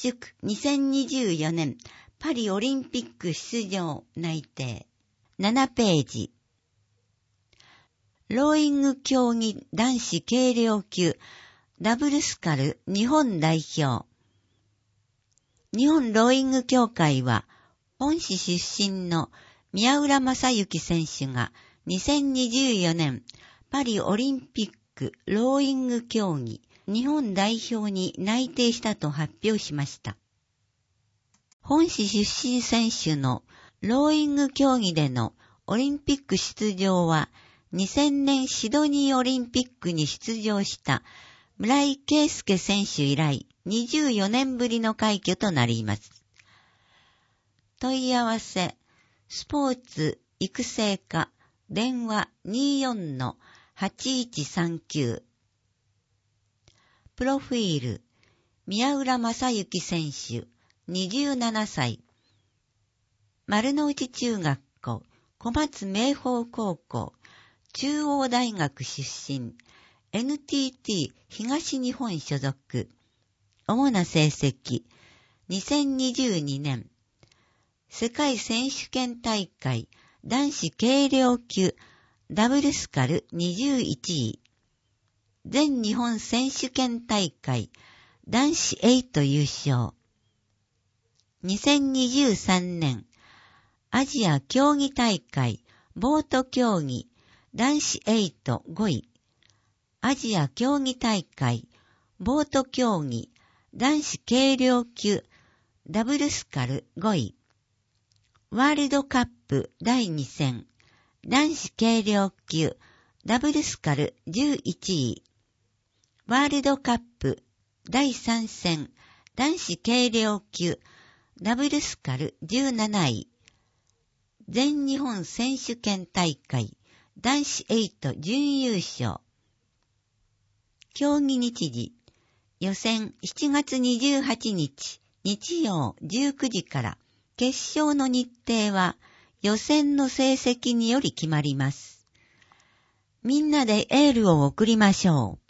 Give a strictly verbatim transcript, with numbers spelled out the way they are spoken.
宿にせんにじゅうよねんパリオリンピック出場内定。ななページ。ローイング競技男子軽量級ダブルスカル日本代表。日本ローイング協会は本市出身の宮浦正幸選手がにせんにじゅうよねんパリオリンピックローイング競技日本代表に内定したと発表しました。本市出身選手のローイング競技でのオリンピック出場はにせんねんシドニーオリンピックに出場した村井圭介選手以来にじゅうよねんぶりの快挙となります。問い合わせ、スポーツ育成課、電話 にじゅうよんのはちいちさんきゅう。プロフィール、宮浦正幸選手、にじゅうななさい。丸の内中学校、小松明豊高校、中央大学出身、エヌティーティー 東日本所属。主な成績、にせんにじゅうにねん、世界選手権大会男子軽量級ダブルスカルにじゅういちい、全日本選手権大会男子はち優勝。にせんにじゅうさんねん、アジア競技大会ボート競技男子はちごい、アジア競技大会ボート競技男子軽量級ダブルスカルごい、ワールドカップだいに戦男子軽量級ダブルスカルじゅういちい、ワールドカップだいさん戦男子軽量級ダブルスカルじゅうなない、全日本選手権大会男子はち準優勝。競技日時、予選しちがつにじゅうはちにち日曜じゅうくじから、決勝の日程は予選の成績により決まります。みんなでエールを送りましょう。